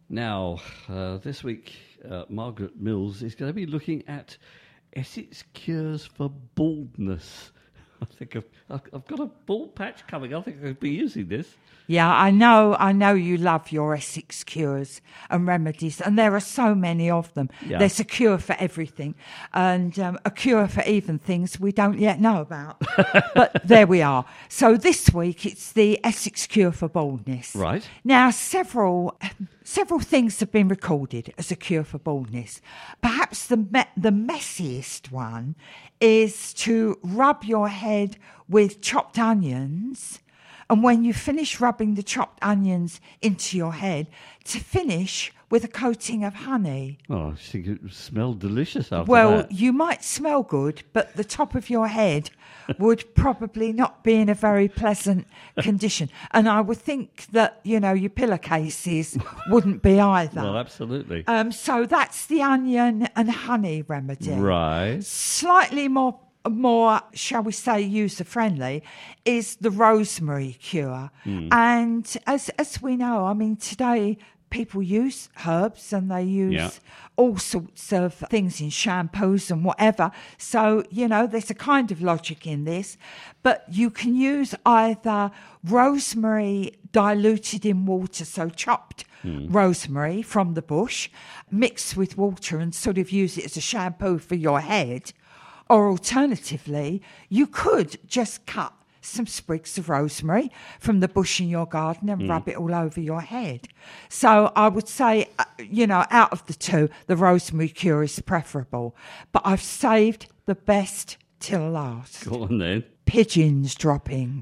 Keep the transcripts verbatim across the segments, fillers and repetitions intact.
Now, uh, this week, uh, Margaret Mills is going to be looking at Essex cures for baldness. I think I've, I've got a bald patch coming. I think I could be using this. Yeah, I know, I know you love your Essex cures and remedies, and there are so many of them. Yeah. There's a cure for everything, and um, a cure for even things we don't yet know about. But there we are. So this week it's the Essex cure for baldness. Right. Now, several several things have been recorded as a cure for baldness. Perhaps the me- the messiest one is to rub your head with chopped onions. And when you finish rubbing the chopped onions into your head, to finish with a coating of honey. Oh, I think it smelled delicious after Well, that. you might smell good, but the top of your head would probably not be in a very pleasant condition. And I would think that, you know, your pillowcases wouldn't be either. Well, absolutely. Um, so that's the onion and honey remedy. Right. Slightly more more, shall we say, user-friendly is the rosemary cure. Mm. And as as we know, I mean, today people use herbs and they use yeah. all sorts of things in shampoos and whatever. So, you know, there's a kind of logic in this. But you can use either rosemary diluted in water, so chopped mm. rosemary from the bush, mixed with water and sort of use it as a shampoo for your head. Or alternatively, you could just cut some sprigs of rosemary from the bush in your garden and mm. rub it all over your head. So I would say, you know, out of the two, the rosemary cure is preferable. But I've saved the best till last. Go on then. Pigeons droppings.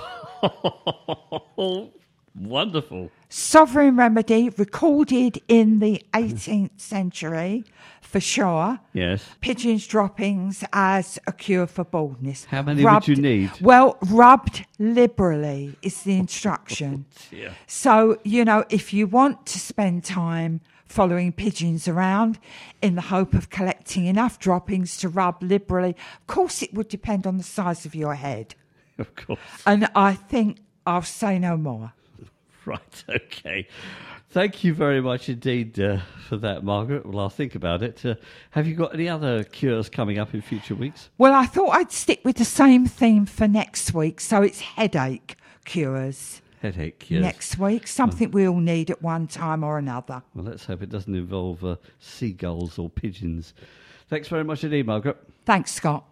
Oh, wonderful. Sovereign remedy recorded in the eighteenth century for sure. Yes. Pigeons droppings as a cure for baldness. How many rubbed, would you need? Well, rubbed liberally is the instruction. Oh, yeah. So, you know, if you want to spend time following pigeons around in the hope of collecting enough droppings to rub liberally, of course it would depend on the size of your head. Of course. And I think I'll say no more. Right, okay. Thank you very much indeed uh, for that, Margaret. Well, I'll think about it. Uh, have you got any other cures coming up in future weeks? Well, I thought I'd stick with the same theme for next week, so it's headache cures. Headache cures. Next week, something we all need at one time or another. Well, let's hope it doesn't involve uh, seagulls or pigeons. Thanks very much indeed, Margaret. Thanks, Scott.